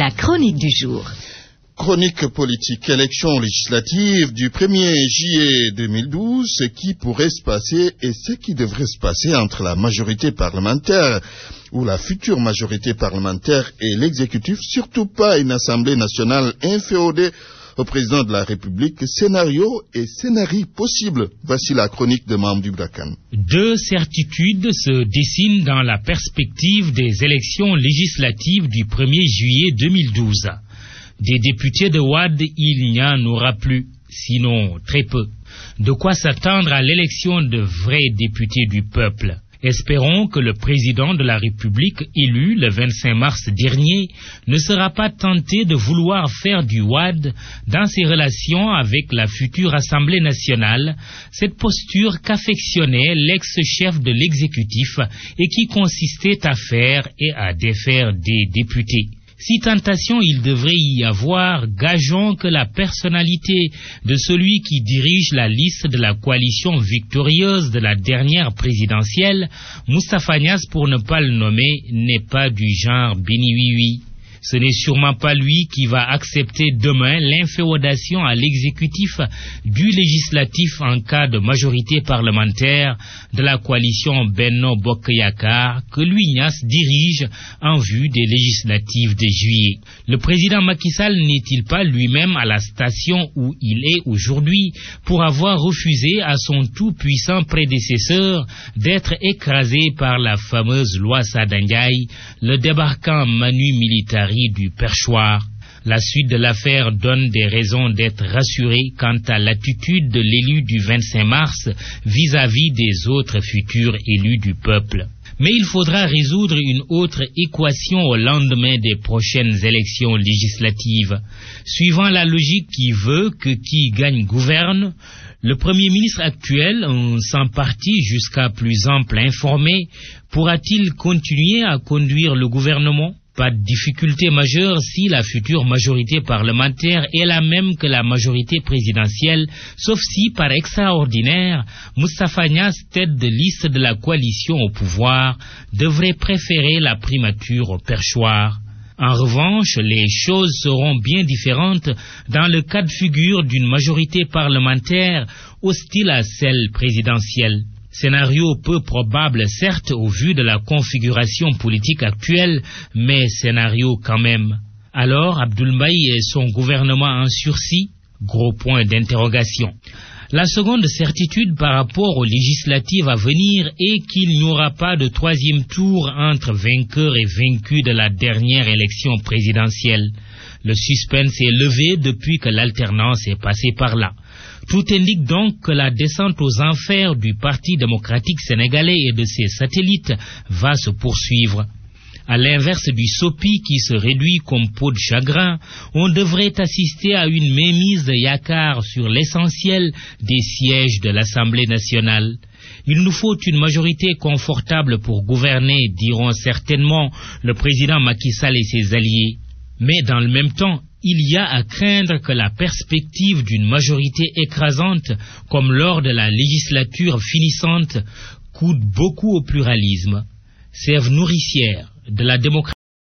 La chronique du jour. Chronique politique, élection législative du 1er juillet 2012, ce qui pourrait se passer et ce qui devrait se passer entre la majorité parlementaire ou la future majorité parlementaire et l'exécutif, surtout pas une assemblée nationale inféodée au président de la République. Scénario et scénarii possibles. Voici la chronique de Mamdou Brakan. Deux certitudes se dessinent dans la perspective des élections législatives du 1er juillet 2012. Des députés de Wade, il n'y en aura plus, sinon très peu. De quoi s'attendre à l'élection de vrais députés du peuple. Espérons que le président de la République, élu le 25 mars dernier, ne sera pas tenté de vouloir faire du Wade dans ses relations avec la future Assemblée nationale, cette posture qu'affectionnait l'ex-chef de l'exécutif et qui consistait à faire et à défaire des députés. Si tentation il devrait y avoir, gageons que la personnalité de celui qui dirige la liste de la coalition victorieuse de la dernière présidentielle, Moustapha Niasse pour ne pas le nommer, n'est pas du genre béni oui. Ce n'est sûrement pas lui qui va accepter demain l'inféodation à l'exécutif du législatif en cas de majorité parlementaire de la coalition Benno Bokk Yakaar que lui Niasse dirige en vue des législatives de juillet. Le président Macky Sall n'est-il pas lui-même à la station où il est aujourd'hui pour avoir refusé à son tout-puissant prédécesseur d'être écrasé par la fameuse loi Sada Ndiaye, le débarquant Manu Militari du perchoir? La suite de l'affaire donne des raisons d'être rassuré quant à l'attitude de l'élu du 25 mars vis-à-vis des autres futurs élus du peuple. Mais il faudra résoudre une autre équation au lendemain des prochaines élections législatives. Suivant la logique qui veut que qui gagne gouverne, le Premier ministre actuel, sans parti jusqu'à plus ample informé, pourra-t-il continuer à conduire le gouvernement? Pas de difficulté majeure si la future majorité parlementaire est la même que la majorité présidentielle, sauf si, par extraordinaire, Moustapha Niasse, tête de liste de la coalition au pouvoir, devrait préférer la primature au perchoir. En revanche, les choses seront bien différentes dans le cas de figure d'une majorité parlementaire hostile à celle présidentielle. Scénario peu probable, certes, au vu de la configuration politique actuelle, mais scénario quand même. Alors, Abdoul Mbaye et son gouvernement en sursis? Gros point d'interrogation. La seconde certitude par rapport aux législatives à venir est qu'il n'y aura pas de troisième tour entre vainqueurs et vaincus de la dernière élection présidentielle. Le suspense est levé depuis que l'alternance est passée par là. Tout indique donc que la descente aux enfers du Parti démocratique sénégalais et de ses satellites va se poursuivre. À l'inverse du SOPI qui se réduit comme peau de chagrin, on devrait assister à une mainmise de Yakaar sur l'essentiel des sièges de l'Assemblée nationale. Il nous faut une majorité confortable pour gouverner, diront certainement le président Macky Sall et ses alliés. Mais dans le même temps, il y a à craindre que la perspective d'une majorité écrasante, comme lors de la législature finissante, coûte beaucoup au pluralisme. Sève nourricière de la démocratie